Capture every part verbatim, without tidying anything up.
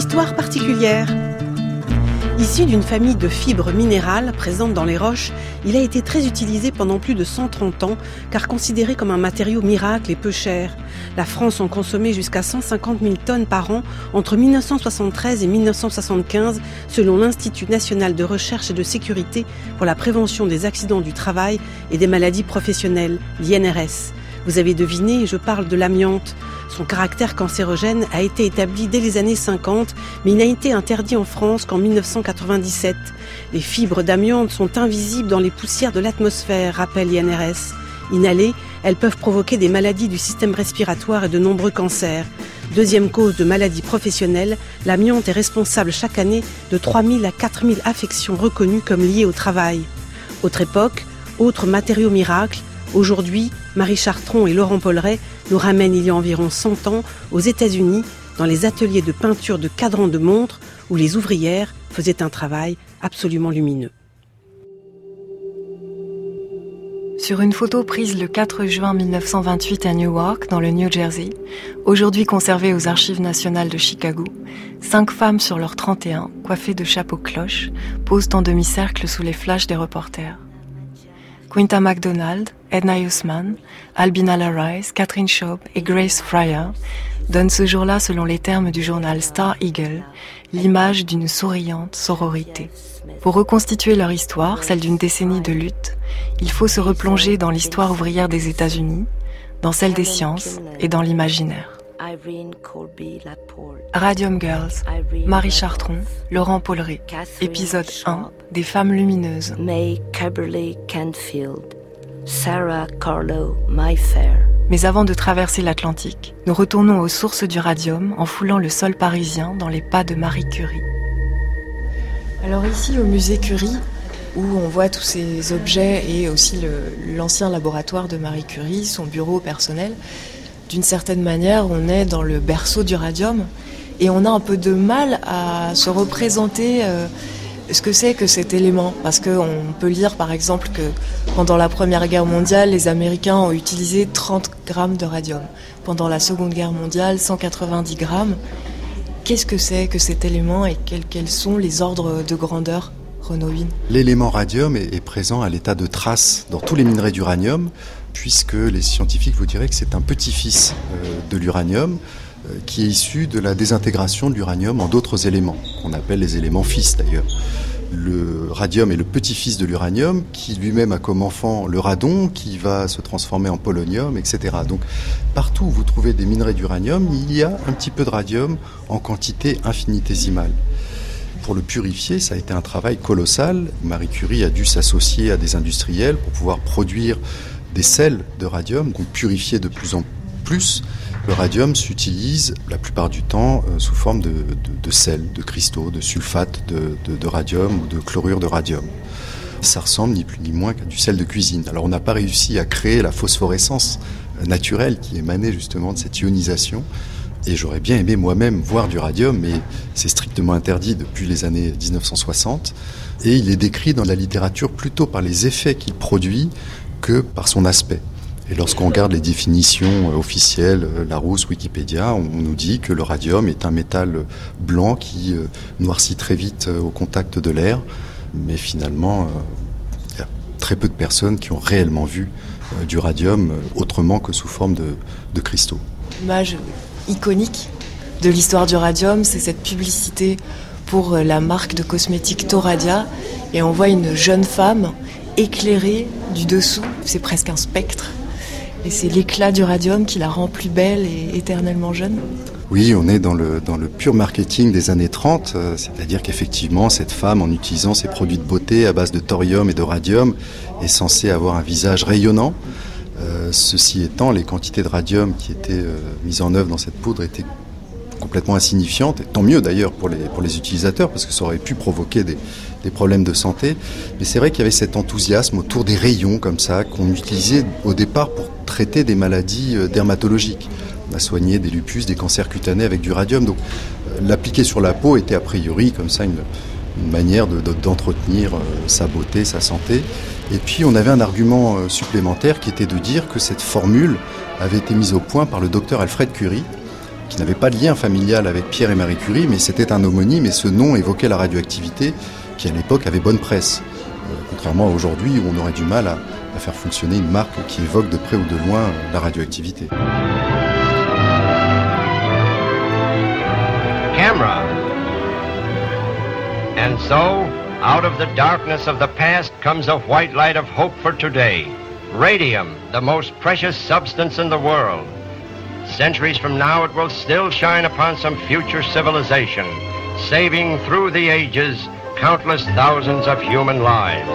histoire particulière. Issu d'une famille de fibres minérales présentes dans les roches, il a été très utilisé pendant plus de cent trente ans, car considéré comme un matériau miracle et peu cher. La France en consommait jusqu'à cent cinquante mille tonnes par an entre mille neuf cent soixante-treize et mille neuf cent soixante-quinze, selon l'Institut national de recherche et de sécurité pour la prévention des accidents du travail et des maladies professionnelles, l'I N R S. Vous avez deviné, je parle de l'amiante. Son caractère cancérogène a été établi dès les années cinquante, mais il n'a été interdit en France qu'en mille neuf cent quatre-vingt-dix-sept. Les fibres d'amiante sont invisibles dans les poussières de l'atmosphère, rappelle l'I N R S. Inhalées, elles peuvent provoquer des maladies du système respiratoire et de nombreux cancers. Deuxième cause de maladies professionnelles, l'amiante est responsable chaque année de trois mille à quatre mille affections reconnues comme liées au travail. Autre époque, autre matériau miracle. Aujourd'hui, Marie Chartron et Laurent Polleret nous ramènent il y a environ cent ans aux États-Unis, dans les ateliers de peinture de cadrans de montres où les ouvrières faisaient un travail absolument lumineux. Sur une photo prise le quatre juin mille neuf cent vingt-huit à Newark, dans le New Jersey, aujourd'hui conservée aux Archives nationales de Chicago, cinq femmes sur leurs trente et un, coiffées de chapeaux cloches, posent en demi-cercle sous les flashs des reporters. Quinta MacDonald, Edna Hussman, Albina Larise, Catherine Schaub et Grace Fryer donnent ce jour-là, selon les termes du journal Star Eagle, l'image d'une souriante sororité. Pour reconstituer leur histoire, celle d'une décennie de lutte, il faut se replonger dans l'histoire ouvrière des États-Unis, dans celle des sciences et dans l'imaginaire. Radium Girls, Marie Chartron, Laurent Polleret, épisode un, des femmes lumineuses. May Caberly Canfield, Sarah Carlo Mayfair. Mais avant de traverser l'Atlantique, nous retournons aux sources du radium en foulant le sol parisien dans les pas de Marie Curie. Alors ici, au musée Curie, où on voit tous ces objets et aussi le, l'ancien laboratoire de Marie Curie, son bureau personnel, d'une certaine manière, on est dans le berceau du radium et on a un peu de mal à se représenter euh, ce que c'est que cet élément. Parce qu'on peut lire par exemple que pendant la Première Guerre mondiale, les Américains ont utilisé trente grammes de radium. Pendant la Seconde Guerre mondiale, cent quatre-vingt-dix grammes. Qu'est-ce que c'est que cet élément et quels, quels sont les ordres de grandeur, Renaud Huynh ? L'élément radium est, est présent à l'état de trace dans tous les minerais d'uranium, puisque les scientifiques vous diraient que c'est un petit-fils euh, de l'uranium euh, qui est issu de la désintégration de l'uranium en d'autres éléments, qu'on appelle les éléments fils d'ailleurs. Le radium est le petit-fils de l'uranium qui lui-même a comme enfant le radon qui va se transformer en polonium, et cetera. Donc partout où vous trouvez des minerais d'uranium, il y a un petit peu de radium en quantité infinitésimale. Pour le purifier, ça a été un travail colossal. Marie Curie a dû s'associer à des industriels pour pouvoir produire des sels de radium qu'on purifiait de plus en plus. Le radium s'utilise la plupart du temps euh, sous forme de, de, de sels, de cristaux, de sulfate de, de, de radium ou de chlorure de radium. Ça ressemble ni plus ni moins qu'à du sel de cuisine. Alors on n'a pas réussi à créer la phosphorescence naturelle qui émanait justement de cette ionisation. Et j'aurais bien aimé moi-même voir du radium, mais c'est strictement interdit depuis les années dix-neuf cent soixante. Et il est décrit dans la littérature plutôt par les effets qu'il produit que par son aspect. Et lorsqu'on regarde les définitions officielles, Larousse, Wikipédia, on nous dit que le radium est un métal blanc qui noircit très vite au contact de l'air. Mais finalement, il y a très peu de personnes qui ont réellement vu du radium autrement que sous forme de, de cristaux. L'image iconique de l'histoire du radium, c'est cette publicité pour la marque de cosmétiques Thoradia. Et on voit une jeune femme éclairée du dessous, c'est presque un spectre. Et c'est l'éclat du radium qui la rend plus belle et éternellement jeune. Oui, on est dans le, dans le pur marketing des années trente, euh, c'est-à-dire qu'effectivement, cette femme, en utilisant ses produits de beauté à base de thorium et de radium, est censée avoir un visage rayonnant. Euh, ceci étant, les quantités de radium qui étaient euh, mises en œuvre dans cette poudre étaient complètement insignifiantes, et tant mieux d'ailleurs pour les, pour les utilisateurs, parce que ça aurait pu provoquer des, des problèmes de santé. Mais c'est vrai qu'il y avait cet enthousiasme autour des rayons comme ça, qu'on utilisait au départ pour traiter des maladies euh, dermatologiques. On a soigné des lupus, des cancers cutanés avec du radium. Donc euh, l'appliquer sur la peau était a priori comme ça une, une manière de, de, d'entretenir euh, sa beauté, sa santé. Et puis on avait un argument euh, supplémentaire qui était de dire que cette formule avait été mise au point par le docteur Alfred Curie, qui n'avait pas de lien familial avec Pierre et Marie Curie, mais c'était un homonyme et ce nom évoquait la radioactivité qui à l'époque avait bonne presse. Euh, contrairement à aujourd'hui où on aurait du mal à, à faire fonctionner une marque qui évoque de près ou de loin la radioactivité. Camera. And so, out of the darkness of the past comes a white light of hope for today. Radium, the most precious substance in the world. Centuries from now, it will still shine upon some future civilization, saving through the ages countless thousands of human lives.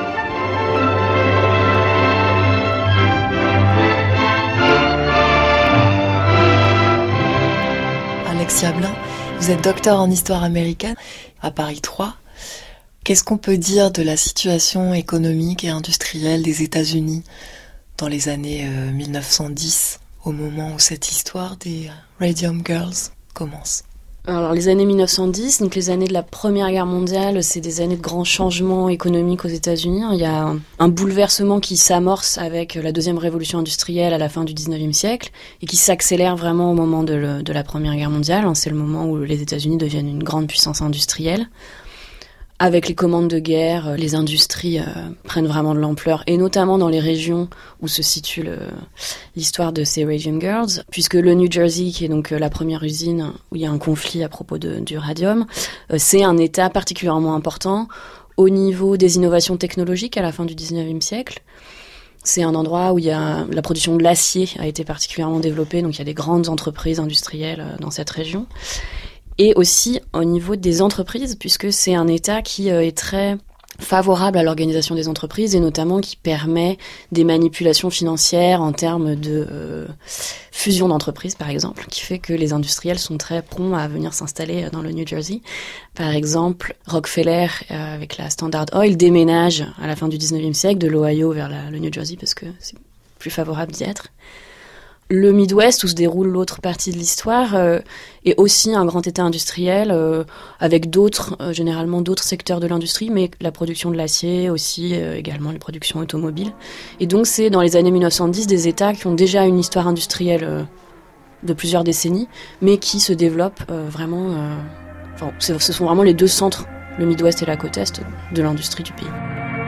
Alexia Blin, vous êtes docteur en histoire américaine à Paris trois. Qu'est-ce qu'on peut dire de la situation économique et industrielle des États-Unis dans les années euh, mille neuf cent dix, au moment où cette histoire des Radium Girls commence? Alors les années mille neuf cent dix, donc les années de la Première Guerre mondiale, c'est des années de grands changements économiques aux États-Unis. Il y a un, un bouleversement qui s'amorce avec la deuxième révolution industrielle à la fin du dix-neuvième siècle et qui s'accélère vraiment au moment de, le, de la Première Guerre mondiale. C'est le moment où les États-Unis deviennent une grande puissance industrielle. Avec les commandes de guerre, les industries euh, prennent vraiment de l'ampleur, et notamment dans les régions où se situe le, l'histoire de ces Radium Girls, puisque le New Jersey, qui est donc la première usine où il y a un conflit à propos de, du radium, euh, c'est un État particulièrement important au niveau des innovations technologiques à la fin du dix-neuvième siècle. C'est un endroit où il y a la production de l'acier a été particulièrement développée, donc il y a des grandes entreprises industrielles dans cette région. Et aussi au niveau des entreprises, puisque c'est un État qui euh, est très favorable à l'organisation des entreprises et notamment qui permet des manipulations financières en termes de euh, fusion d'entreprises, par exemple, qui fait que les industriels sont très prompts à venir s'installer dans le New Jersey. Par exemple, Rockefeller, euh, avec la Standard Oil, déménage à la fin du dix-neuvième siècle de l'Ohio vers la, le New Jersey parce que c'est plus favorable d'y être. Le Midwest, où se déroule l'autre partie de l'histoire, euh, est aussi un grand état industriel, euh, avec d'autres, euh, généralement d'autres secteurs de l'industrie, mais la production de l'acier aussi, euh, également les productions automobiles. Et donc c'est dans les années mille neuf cent dix des états qui ont déjà une histoire industrielle euh, de plusieurs décennies, mais qui se développent euh, vraiment... Euh, enfin, ce sont vraiment les deux centres, le Midwest et la côte Est, de l'industrie du pays.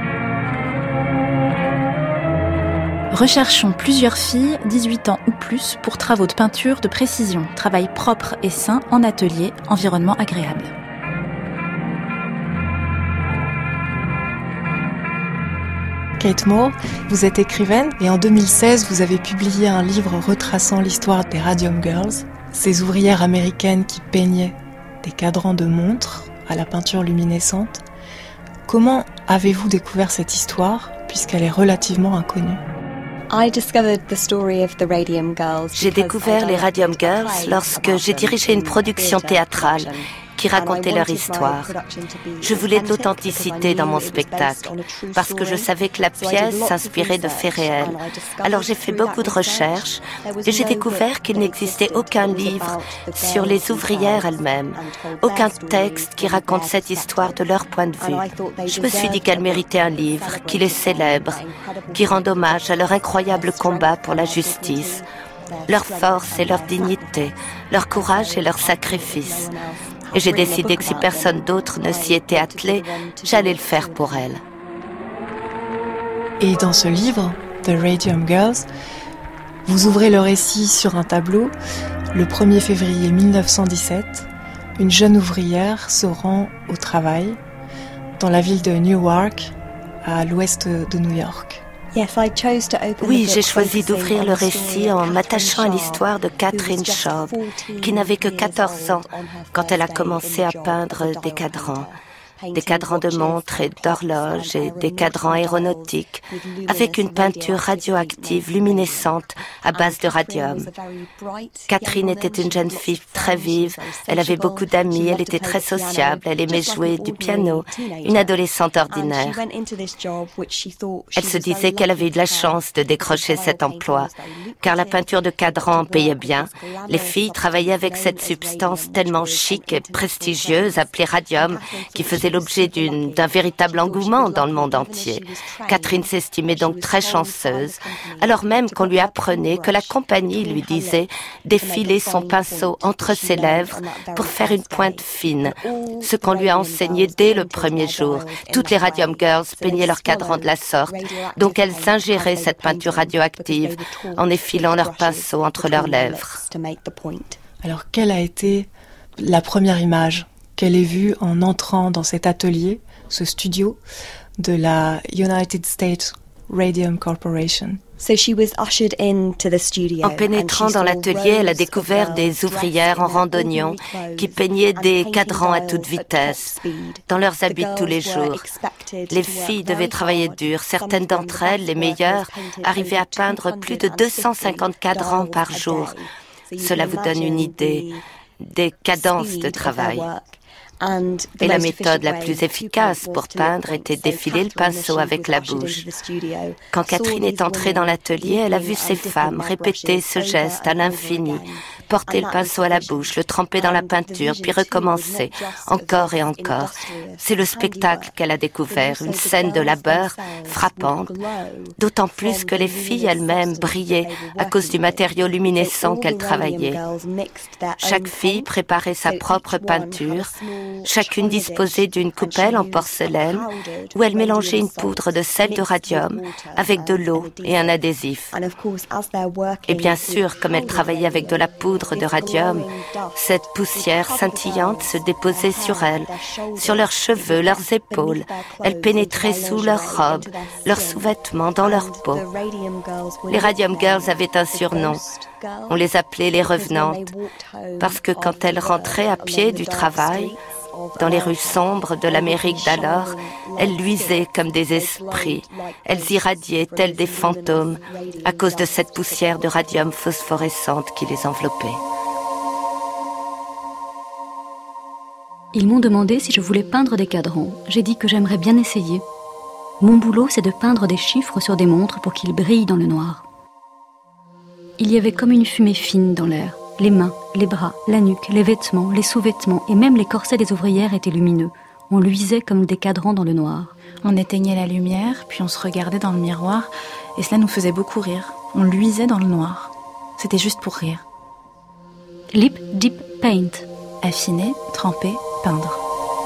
Recherchons plusieurs filles, dix-huit ans ou plus, pour travaux de peinture de précision, travail propre et sain en atelier, environnement agréable. Kate Moore, vous êtes écrivaine et en deux mille seize, vous avez publié un livre retraçant l'histoire des Radium Girls, ces ouvrières américaines qui peignaient des cadrans de montres à la peinture luminescente. Comment avez-vous découvert cette histoire, puisqu'elle est relativement inconnue ? J'ai découvert les Radium Girls lorsque j'ai dirigé une production théâtrale qui racontaient leur histoire. Je voulais de l'authenticité dans mon spectacle, parce que je savais que la pièce s'inspirait de faits réels. Alors j'ai fait beaucoup de recherches et j'ai découvert qu'il n'existait aucun livre sur les ouvrières elles-mêmes, aucun texte qui raconte cette histoire de leur point de vue. Je me suis dit qu'elles méritaient un livre qui les célèbre, qui rende hommage à leur incroyable combat pour la justice, leur force et leur dignité, leur courage et leur sacrifice. Et j'ai décidé que si personne d'autre ne s'y était attelé, j'allais le faire pour elles. Et dans ce livre, The Radium Girls, vous ouvrez le récit sur un tableau. Le premier février mille neuf cent dix-sept, une jeune ouvrière se rend au travail dans la ville de Newark, à l'ouest de New York. Oui, j'ai choisi d'ouvrir le récit en m'attachant à l'histoire de Catherine Schaub, qui n'avait que quatorze ans quand elle a commencé à peindre des cadrans. Des cadrans de montres et d'horloges et des cadrans aéronautiques, avec une peinture radioactive luminescente à base de radium. Catherine était une jeune fille très vive, elle avait beaucoup d'amis, elle était très sociable, elle aimait jouer du piano, une adolescente ordinaire. Elle se disait qu'elle avait eu de la chance de décrocher cet emploi, car la peinture de cadrans payait bien. Les filles travaillaient avec cette substance tellement chic et prestigieuse appelée radium, qui faisait faisait l'objet d'une, d'un véritable engouement dans le monde entier. Catherine s'estimait donc très chanceuse, alors même qu'on lui apprenait que la compagnie lui disait d'effiler son pinceau entre ses lèvres pour faire une pointe fine, ce qu'on lui a enseigné dès le premier jour. Toutes les Radium Girls peignaient leur cadran de la sorte, donc elles ingéraient cette peinture radioactive en effilant leur pinceau entre leurs lèvres. Alors, quelle a été la première image qu'elle ait vue en entrant dans cet atelier, ce studio de la United States Radium Corporation? En pénétrant dans l'atelier, elle a découvert des ouvrières en randonnion qui peignaient des cadrans à toute vitesse, dans leurs habits de tous les jours. Les filles devaient travailler dur. Certaines d'entre elles, les meilleures, arrivaient à peindre plus de deux cent cinquante cadrans par jour. Cela vous donne une idée des cadences de travail. Et la méthode la plus efficace pour peindre était d'effiler le pinceau avec la bouche. Quand Catherine est entrée dans l'atelier, elle a vu ces femmes répéter ce geste à l'infini, porter le pinceau à la bouche, le tremper dans la peinture, puis recommencer, encore et encore. C'est le spectacle qu'elle a découvert, une scène de labeur frappante, d'autant plus que les filles elles-mêmes brillaient à cause du matériau luminescent qu'elles travaillaient. Chaque fille préparait sa propre peinture, chacune disposait d'une coupelle en porcelaine où elle mélangeait une poudre de sel de radium avec de l'eau et un adhésif. Et bien sûr, comme elle travaillait avec de la poudre de radium, cette poussière scintillante se déposait sur elles, sur leurs cheveux, leurs épaules. Elle pénétrait sous leurs robes, leurs sous-vêtements, dans leur peau. Les Radium Girls avaient un surnom. On les appelait les revenantes, parce que quand elles rentraient à pied du travail, dans les rues sombres de l'Amérique d'alors, elles luisaient comme des esprits. Elles irradiaient telles des fantômes à cause de cette poussière de radium phosphorescente qui les enveloppait. Ils m'ont demandé si je voulais peindre des cadrans. J'ai dit que j'aimerais bien essayer. Mon boulot, c'est de peindre des chiffres sur des montres pour qu'ils brillent dans le noir. Il y avait comme une fumée fine dans l'air. Les mains, les bras, la nuque, les vêtements, les sous-vêtements et même les corsets des ouvrières étaient lumineux. On luisait comme des cadrans dans le noir. On éteignait la lumière, puis on se regardait dans le miroir, et cela nous faisait beaucoup rire. On luisait dans le noir. C'était juste pour rire. Lip Deep Paint. Affiner, tremper, peindre.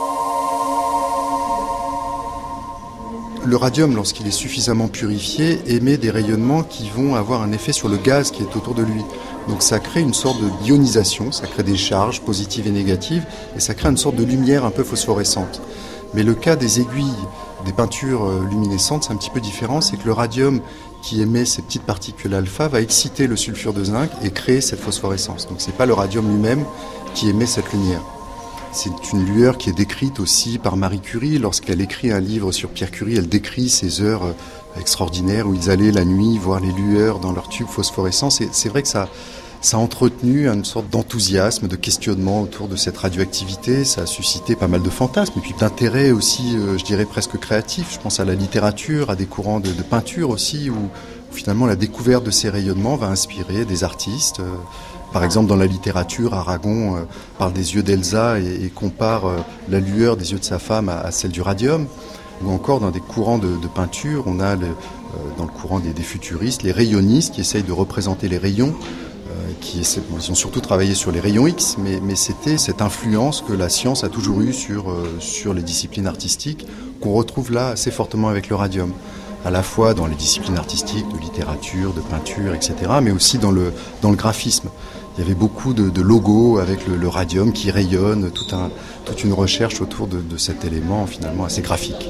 Le radium, lorsqu'il est suffisamment purifié, émet des rayonnements qui vont avoir un effet sur le gaz qui est autour de lui. Donc ça crée une sorte d'ionisation, ça crée des charges positives et négatives, et ça crée une sorte de lumière un peu phosphorescente. Mais le cas des aiguilles, des peintures luminescentes, c'est un petit peu différent, c'est que le radium qui émet ces petites particules alpha va exciter le sulfure de zinc et créer cette phosphorescence. Donc c'est pas le radium lui-même qui émet cette lumière. C'est une lueur qui est décrite aussi par Marie Curie. Lorsqu'elle écrit un livre sur Pierre Curie, elle décrit ces heures extraordinaires où ils allaient la nuit voir les lueurs dans leurs tubes phosphorescents. C'est, c'est vrai que ça, ça a entretenu une sorte d'enthousiasme, de questionnement autour de cette radioactivité. Ça a suscité pas mal de fantasmes et puis d'intérêt aussi, euh, je dirais presque créatif. Je pense à la littérature, à des courants de, de peinture aussi, où, où finalement la découverte de ces rayonnements va inspirer des artistes. Euh, Par exemple, dans la littérature, Aragon euh, parle des yeux d'Elsa et, et compare euh, la lueur des yeux de sa femme à, à celle du radium. Ou encore, dans des courants de, de peinture, on a le, euh, dans le courant des, des futuristes, les rayonnistes qui essayent de représenter les rayons. Euh, qui essaient, bon, ils ont surtout travaillé sur les rayons X, mais, mais c'était cette influence que la science a toujours eue sur, euh, sur les disciplines artistiques, qu'on retrouve là assez fortement avec le radium. À la fois dans les disciplines artistiques, de littérature, de peinture, et cetera, mais aussi dans le, dans le graphisme. Il y avait beaucoup de, de logos avec le, le radium qui rayonne, tout un, toute une recherche autour de, de cet élément finalement assez graphique.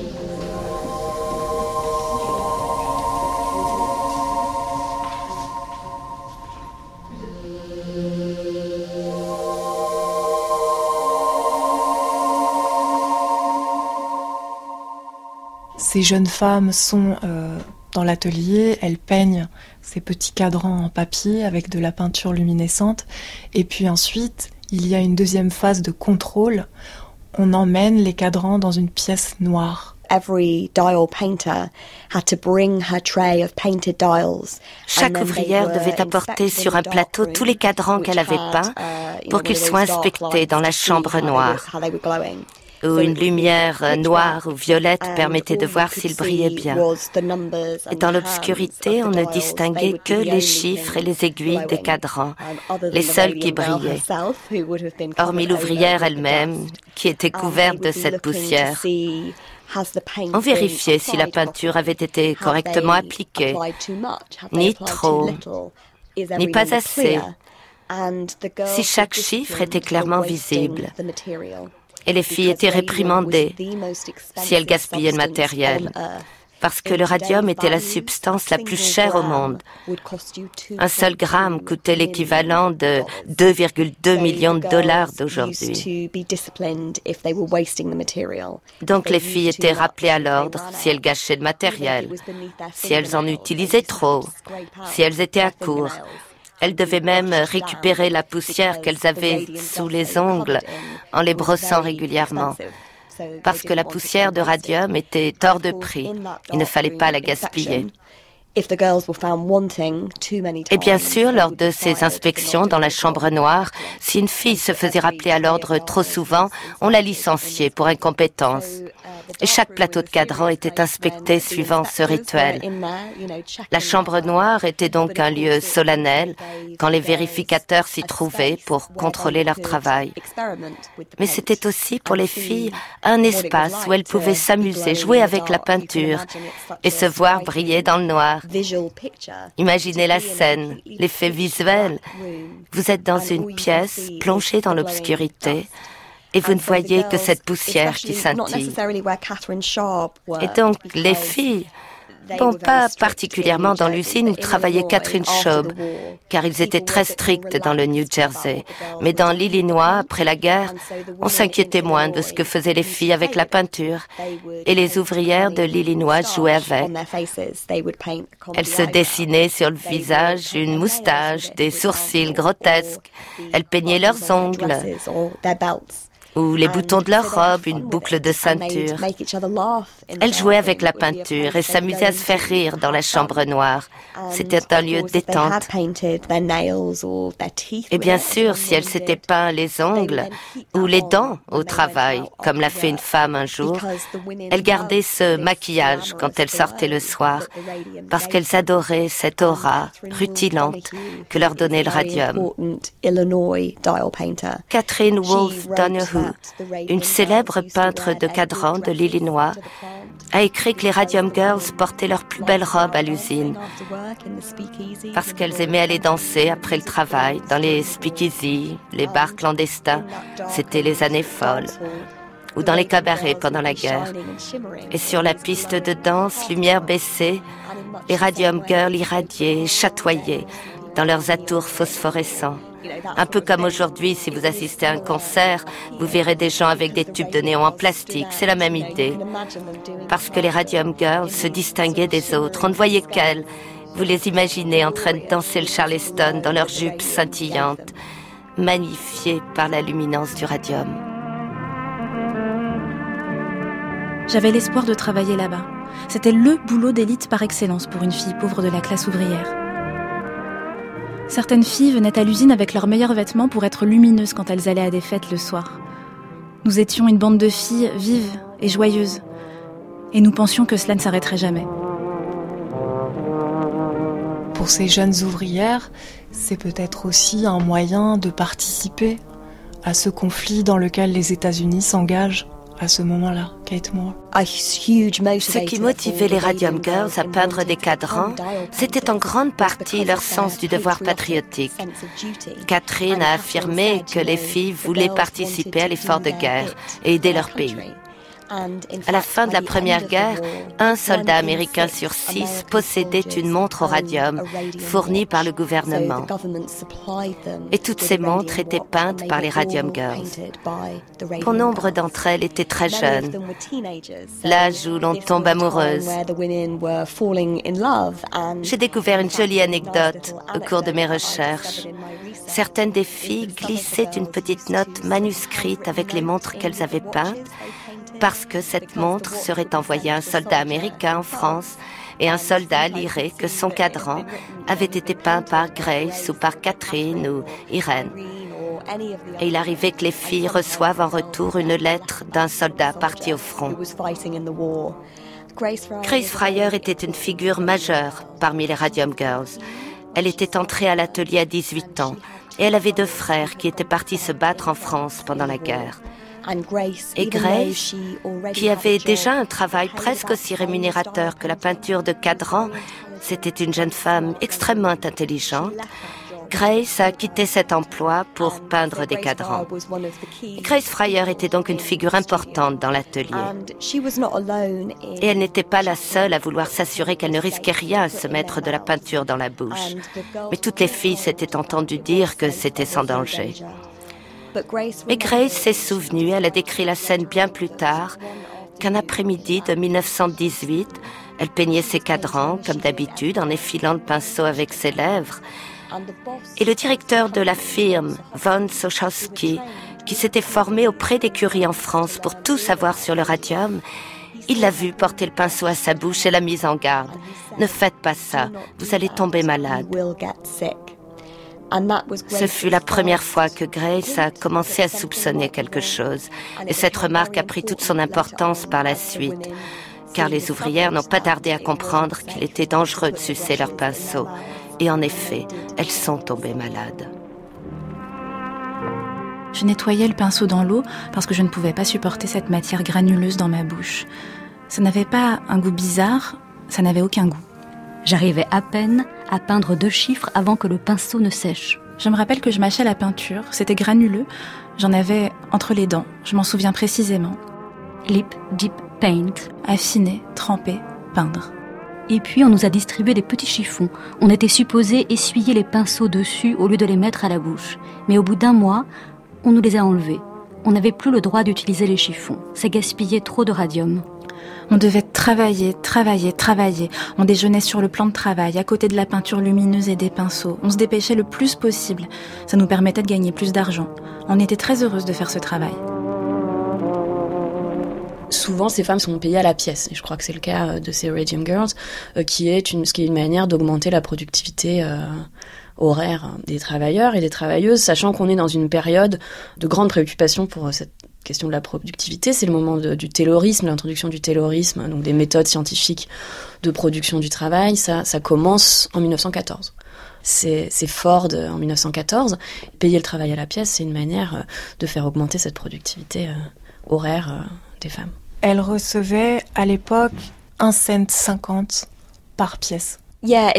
Ces jeunes femmes sont euh, dans l'atelier, elles peignent ces petits cadrans en papier avec de la peinture luminescente. Et puis ensuite, il y a une deuxième phase de contrôle. On emmène les cadrans dans une pièce noire. Chaque ouvrière devait apporter sur un plateau tous les cadrans qu'elle avait peints pour qu'ils soient inspectés dans la chambre noire. où une lumière noire ou violette permettait de voir s'il brillait bien. Et dans l'obscurité, on ne distinguait que les chiffres et les aiguilles des cadrans, les seuls qui brillaient, hormis l'ouvrière elle-même, qui était couverte de cette poussière. On vérifiait si la peinture avait été correctement appliquée, ni trop, ni pas assez, si chaque chiffre était clairement visible. Et les filles étaient réprimandées si elles gaspillaient le matériel, parce que le radium était la substance la plus chère au monde. Un seul gramme coûtait l'équivalent de deux virgule deux millions de dollars d'aujourd'hui. Donc les filles étaient rappelées à l'ordre si elles gâchaient le matériel, si elles en utilisaient trop, si elles étaient à court. Elles devaient même récupérer la poussière qu'elles avaient sous les ongles en les brossant régulièrement. Parce que la poussière de radium était hors de prix. Il ne fallait pas la gaspiller. Et bien sûr, lors de ces inspections dans la chambre noire, si une fille se faisait rappeler à l'ordre trop souvent, on la licenciait pour incompétence. Et chaque plateau de cadran était inspecté suivant ce rituel. La chambre noire était donc un lieu solennel quand les vérificateurs s'y trouvaient pour contrôler leur travail. Mais c'était aussi pour les filles un espace où elles pouvaient s'amuser, jouer avec la peinture et se voir briller dans le noir. Imaginez la scène, l'effet visuel. Vous êtes dans une pièce plongée dans l'obscurité et vous ne voyez que cette poussière qui scintille. Et donc, les filles, bon, pas particulièrement dans l'usine où travaillait Catherine Schaub, car ils étaient très stricts dans le New Jersey. Mais dans l'Illinois, après la guerre, on s'inquiétait moins de ce que faisaient les filles avec la peinture. Et les ouvrières de l'Illinois jouaient avec. Elles se dessinaient sur le visage une moustache, des sourcils grotesques. Elles peignaient leurs ongles ou les boutons de leur robe, une boucle de ceinture. Elles jouaient avec la peinture et s'amusaient à se faire rire dans la chambre noire. C'était un lieu de détente. Et bien sûr, si elles s'étaient peint les ongles ou les dents au travail, comme l'a fait une femme un jour, elles gardaient ce maquillage quand elles sortaient le soir, parce qu'elles adoraient cette aura rutilante que leur donnait le radium. Catherine Wolfe Donohue, une célèbre peintre de cadran de l'Illinois, a écrit que les Radium Girls portaient leurs plus belles robes à l'usine parce qu'elles aimaient aller danser après le travail dans les speakeasy, les bars clandestins. C'était les années folles. Ou dans les cabarets pendant la guerre. Et sur la piste de danse, lumière baissée, les Radium Girls irradiaient, chatoyaient dans leurs atours phosphorescents. Un peu comme aujourd'hui, si vous assistez à un concert, vous verrez des gens avec des tubes de néon en plastique. C'est la même idée. Parce que les Radium Girls se distinguaient des autres. On ne voyait qu'elles. Vous les imaginez en train de danser le Charleston dans leurs jupes scintillantes, magnifiées par la luminance du radium. J'avais l'espoir de travailler là-bas. C'était le boulot d'élite par excellence pour une fille pauvre de la classe ouvrière. Certaines filles venaient à l'usine avec leurs meilleurs vêtements pour être lumineuses quand elles allaient à des fêtes le soir. Nous étions une bande de filles vives et joyeuses. Et nous pensions que cela ne s'arrêterait jamais. Pour ces jeunes ouvrières, c'est peut-être aussi un moyen de participer à ce conflit dans lequel les États-Unis s'engagent à ce moment-là, Kate Moore. Ce qui motivait les Radium Girls à peindre des cadrans, c'était en grande partie leur sens du devoir patriotique. Catherine a affirmé que les filles voulaient participer à l'effort de guerre et aider leur pays. À la fin de la Première Guerre, un soldat américain sur six possédait une montre au radium fournie par le gouvernement. Et toutes ces montres étaient peintes par les Radium Girls. Bon nombre d'entre elles étaient très jeunes, l'âge où l'on tombe amoureuse. J'ai découvert une jolie anecdote au cours de mes recherches. Certaines des filles glissaient une petite note manuscrite avec les montres qu'elles avaient peintes, parce que cette montre serait envoyée à un soldat américain en France et un soldat lirait que son cadran avait été peint par Grace ou par Catherine ou Irène. Et il arrivait que les filles reçoivent en retour une lettre d'un soldat parti au front. Grace Fryer était une figure majeure parmi les Radium Girls. Elle était entrée à l'atelier à dix-huit ans et elle avait deux frères qui étaient partis se battre en France pendant la guerre. Et Grace, qui avait déjà un travail presque aussi rémunérateur que la peinture de cadran, c'était une jeune femme extrêmement intelligente. Grace a quitté cet emploi pour peindre des cadrans. Grace Fryer était donc une figure importante dans l'atelier. Et elle n'était pas la seule à vouloir s'assurer qu'elle ne risquait rien à se mettre de la peinture dans la bouche. Mais toutes les filles s'étaient entendues dire que c'était sans danger. Mais Grace s'est souvenue, elle a décrit la scène bien plus tard, qu'un après-midi de mille neuf cent dix-huit, elle peignait ses cadrans, comme d'habitude, en effilant le pinceau avec ses lèvres. Et le directeur de la firme, Von Sochowski, qui s'était formé auprès des Curie en France pour tout savoir sur le radium, il l'a vu porter le pinceau à sa bouche et l'a mise en garde. Ne faites pas ça, vous allez tomber malade. Ce fut la première fois que Grace a commencé à soupçonner quelque chose. Et cette remarque a pris toute son importance par la suite, car les ouvrières n'ont pas tardé à comprendre qu'il était dangereux de sucer leur pinceau. Et en effet, elles sont tombées malades. Je nettoyais le pinceau dans l'eau parce que je ne pouvais pas supporter cette matière granuleuse dans ma bouche. Ça n'avait pas un goût bizarre, ça n'avait aucun goût. J'arrivais à peine à peindre deux chiffres avant que le pinceau ne sèche. Je me rappelle que je mâchais la peinture, c'était granuleux, j'en avais entre les dents, je m'en souviens précisément. Lip, dip, paint. Affiner, tremper, peindre. Et puis on nous a distribué des petits chiffons. On était supposé essuyer les pinceaux dessus au lieu de les mettre à la bouche. Mais au bout d'un mois, on nous les a enlevés. On n'avait plus le droit d'utiliser les chiffons. Ça gaspillait trop de radium. On devait travailler, travailler, travailler. On déjeunait sur le plan de travail, à côté de la peinture lumineuse et des pinceaux. On se dépêchait le plus possible. Ça nous permettait de gagner plus d'argent. On était très heureuses de faire ce travail. Souvent, ces femmes sont payées à la pièce. Et je crois que c'est le cas de ces Radium Girls, euh, qui est une, ce qui est une manière d'augmenter la productivité euh, horaire des travailleurs et des travailleuses, sachant qu'on est dans une période de grande préoccupation pour cette question de la productivité. C'est le moment de, du taylorisme, l'introduction du taylorisme, donc des méthodes scientifiques de production du travail. Ça, ça commence en mille neuf cent quatorze. C'est, c'est Ford en mille neuf cent quatorze. Payer le travail à la pièce, c'est une manière de faire augmenter cette productivité euh, horaire euh, des femmes. Elle recevait à l'époque un cent cinquante par pièce. Oui,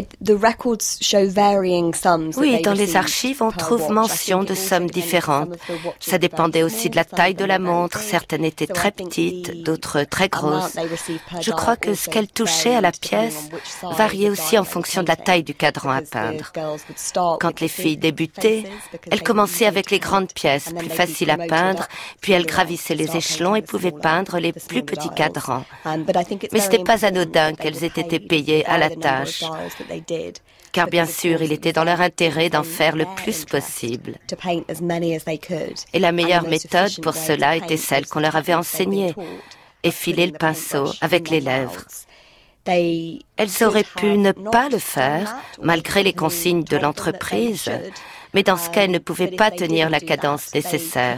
dans les archives, on trouve mention de sommes différentes. Ça dépendait aussi de la taille de la montre. Certaines étaient très petites, d'autres très grosses. Je crois que ce qu'elles touchaient à la pièce variait aussi en fonction de la taille du cadran à peindre. Quand les filles débutaient, elles commençaient avec les grandes pièces, plus faciles à peindre, puis elles gravissaient les échelons et pouvaient peindre les plus petits cadrans. Mais ce n'était pas anodin qu'elles aient été payées à la tâche. Car bien sûr, il était dans leur intérêt d'en faire le plus possible. Et la meilleure méthode pour cela était celle qu'on leur avait enseignée, effiler le pinceau avec les lèvres. Elles auraient pu ne pas le faire, malgré les consignes de l'entreprise, mais dans ce cas, elles ne pouvaient pas tenir la cadence nécessaire.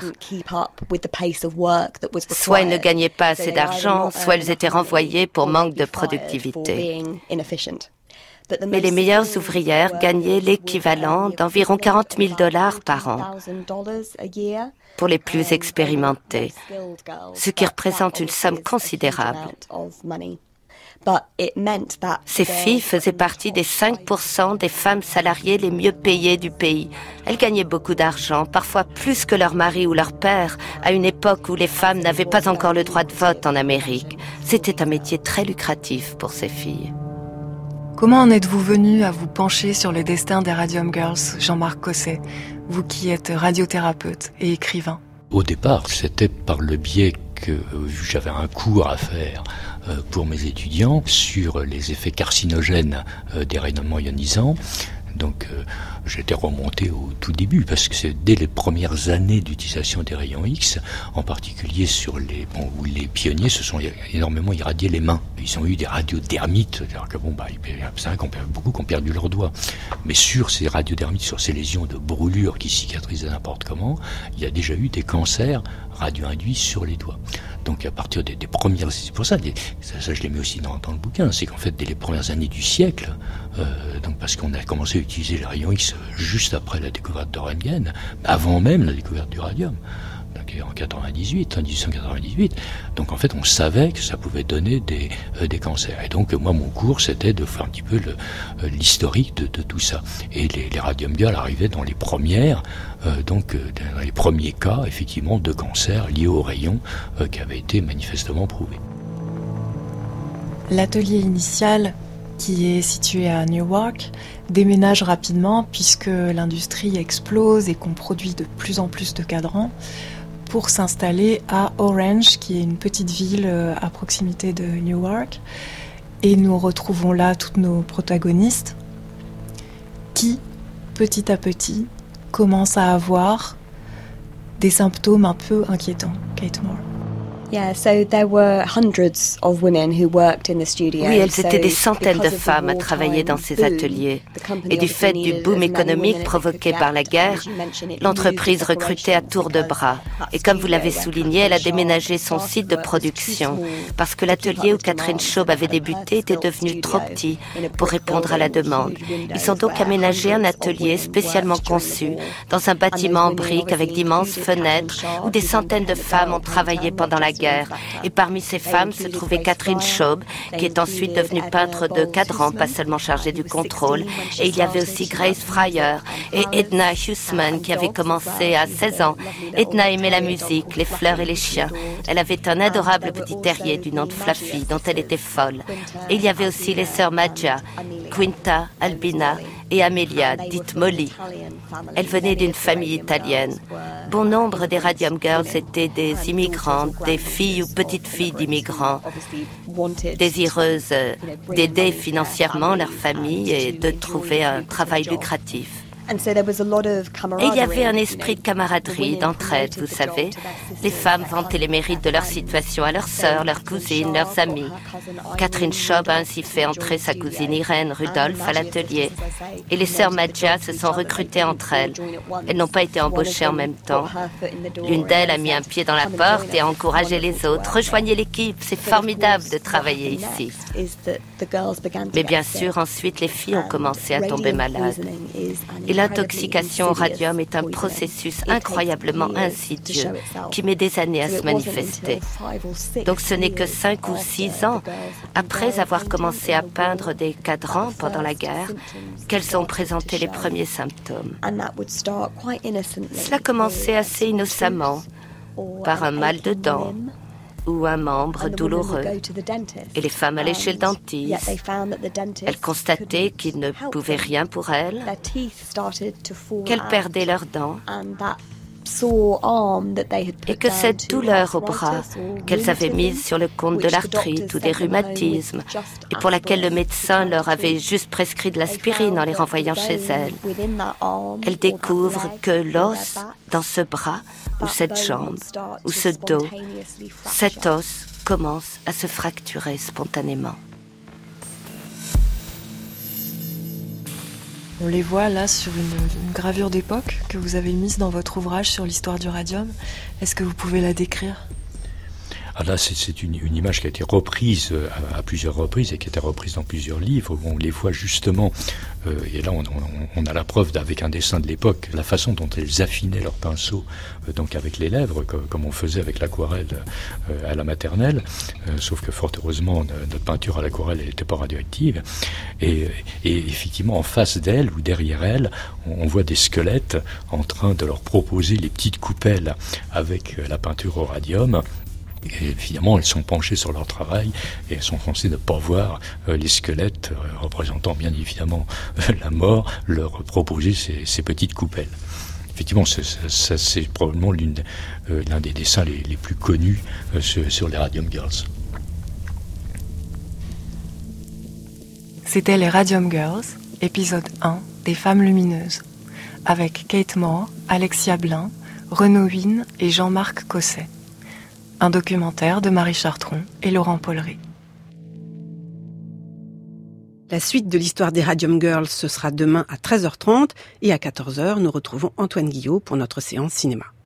Soit elles ne gagnaient pas assez d'argent, soit elles étaient renvoyées pour manque de productivité. Mais les meilleures ouvrières gagnaient l'équivalent d'environ quarante mille dollars par an pour les plus expérimentées, ce qui représente une somme considérable. Ces filles faisaient partie des cinq pour cent des femmes salariées les mieux payées du pays. Elles gagnaient beaucoup d'argent, parfois plus que leur mari ou leur père, à une époque où les femmes n'avaient pas encore le droit de vote en Amérique. C'était un métier très lucratif pour ces filles. Comment en êtes-vous venu à vous pencher sur le destin des Radium Girls, Jean-Marc Cosset, vous qui êtes radiothérapeute et écrivain? Au départ, c'était par le biais que j'avais un cours à faire pour mes étudiants sur les effets carcinogènes des rayonnements ionisants. Donc euh, j'étais remonté au tout début, parce que c'est dès les premières années d'utilisation des rayons X, en particulier sur les, bon, où les pionniers se sont énormément irradiés les mains. Ils ont eu des radiodermites, c'est-à-dire que bon, bah, c'est vrai qu'on perd, beaucoup qui ont perdu leurs doigts. Mais sur ces radiodermites, sur ces lésions de brûlure qui cicatrisent n'importe comment, il y a déjà eu des cancers radio-induits sur les doigts. Donc à partir des, des premières... C'est pour ça, des, ça, ça je l'ai mis aussi dans, dans le bouquin, c'est qu'en fait, dès les premières années du siècle, euh, donc parce qu'on a commencé à utiliser les rayons X juste après la découverte de Röntgen, avant même la découverte du radium, donc en quatre-vingt-dix-huit, en dix-huit cent quatre-vingt-dix-huit. Donc en fait, on savait que ça pouvait donner des, euh, des cancers. Et donc moi, mon cours, c'était de faire un petit peu le, euh, l'historique de, de tout ça. Et les, les radium girls arrivaient dans les premières, euh, donc euh, dans les premiers cas, effectivement, de cancer liés aux rayons euh, qui avaient été manifestement prouvés. L'atelier initial, qui est situé à Newark, déménage rapidement puisque l'industrie explose et qu'on produit de plus en plus de cadrans pour s'installer à Orange, qui est une petite ville à proximité de Newark. Et nous retrouvons là toutes nos protagonistes qui, petit à petit, commencent à avoir des symptômes un peu inquiétants. Kate Moore. Oui, elles étaient des centaines de femmes à travailler dans ces ateliers. Et du fait du boom économique provoqué par la guerre, l'entreprise recrutait à tour de bras. Et comme vous l'avez souligné, elle a déménagé son site de production parce que l'atelier où Catherine Schaub avait débuté était devenu trop petit pour répondre à la demande. Ils ont donc aménagé un atelier spécialement conçu dans un bâtiment en briques avec d'immenses fenêtres où des centaines de femmes ont travaillé pendant la guerre. Et parmi ces femmes se trouvait Catherine Schaub, qui est ensuite devenue peintre de cadrans, pas seulement chargée du contrôle. Et il y avait aussi Grace Fryer et Edna Hussman, qui avait commencé à seize ans. Edna aimait la musique, les fleurs et les chiens. Elle avait un adorable petit terrier du nom de Fluffy, dont elle était folle. Et il y avait aussi les sœurs Madja, Quinta, Albina et Amelia, dite Molly. Elles venaient d'une famille italienne. Bon nombre des Radium Girls étaient des immigrantes, des filles ou petites filles d'immigrants, désireuses d'aider financièrement leur famille et de trouver un travail lucratif. Et il y avait un esprit de camaraderie, d'entraide, vous savez. Les femmes vantaient les mérites de leur situation à leurs sœurs, leurs cousines, leurs amies. Catherine Schaub a ainsi fait entrer sa cousine Irène Rudolph à l'atelier. Et les sœurs Madja se sont recrutées entre elles. Elles n'ont pas été embauchées en même temps. L'une d'elles a mis un pied dans la porte et a encouragé les autres. Rejoignez l'équipe, c'est formidable de travailler ici. Mais bien sûr, ensuite, les filles ont commencé à tomber malades. Et l'intoxication au radium est un processus incroyablement insidieux qui met des années à se manifester. Donc ce n'est que cinq ou six ans après avoir commencé à peindre des cadrans pendant la guerre qu'elles ont présenté les premiers symptômes. Cela commençait assez innocemment, par un mal de dents ou un membre douloureux. Et les femmes allaient chez le dentiste. Elles constataient qu'il ne pouvait rien pour elles, qu'elles perdaient leurs dents, et que cette douleur au bras qu'elles avaient mise sur le compte de l'arthrite ou des rhumatismes, et pour laquelle le médecin leur avait juste prescrit de l'aspirine en les renvoyant chez elles, elles découvrent que l'os dans ce bras, ou cette jambe, ou ce dos, cet os commence à se fracturer spontanément. On les voit là sur une, une gravure d'époque que vous avez mise dans votre ouvrage sur l'histoire du radium. Est-ce que vous pouvez la décrire ? Ah là, c'est, c'est une, une image qui a été reprise à, à plusieurs reprises et qui a été reprise dans plusieurs livres où on les voit justement, euh, et là on, on, on a la preuve avec un dessin de l'époque, la façon dont elles affinaient leur pinceau, euh, donc avec les lèvres, comme, comme on faisait avec l'aquarelle euh, à la maternelle, euh, sauf que fort heureusement notre peinture à l'aquarelle n'était pas radioactive, et, et effectivement en face d'elles ou derrière elles, on, on voit des squelettes en train de leur proposer les petites coupelles avec la peinture au radium. Et évidemment, elles sont penchées sur leur travail et elles sont censées ne pas voir euh, les squelettes euh, représentant bien évidemment euh, la mort leur proposer ces, ces petites coupelles. Effectivement, c'est, ça, c'est probablement l'une, euh, l'un des dessins les, les plus connus euh, sur, sur les Radium Girls. C'était les Radium Girls, épisode un, des femmes lumineuses, avec Kate Moore, Alexia Blin, Renaud Huynh et Jean-Marc Cosset. Un documentaire de Marie Chartron et Laurent Pollery. La suite de l'histoire des Radium Girls, ce sera demain à treize heures trente et à quatorze heures, nous retrouvons Antoine Guillot pour notre séance cinéma.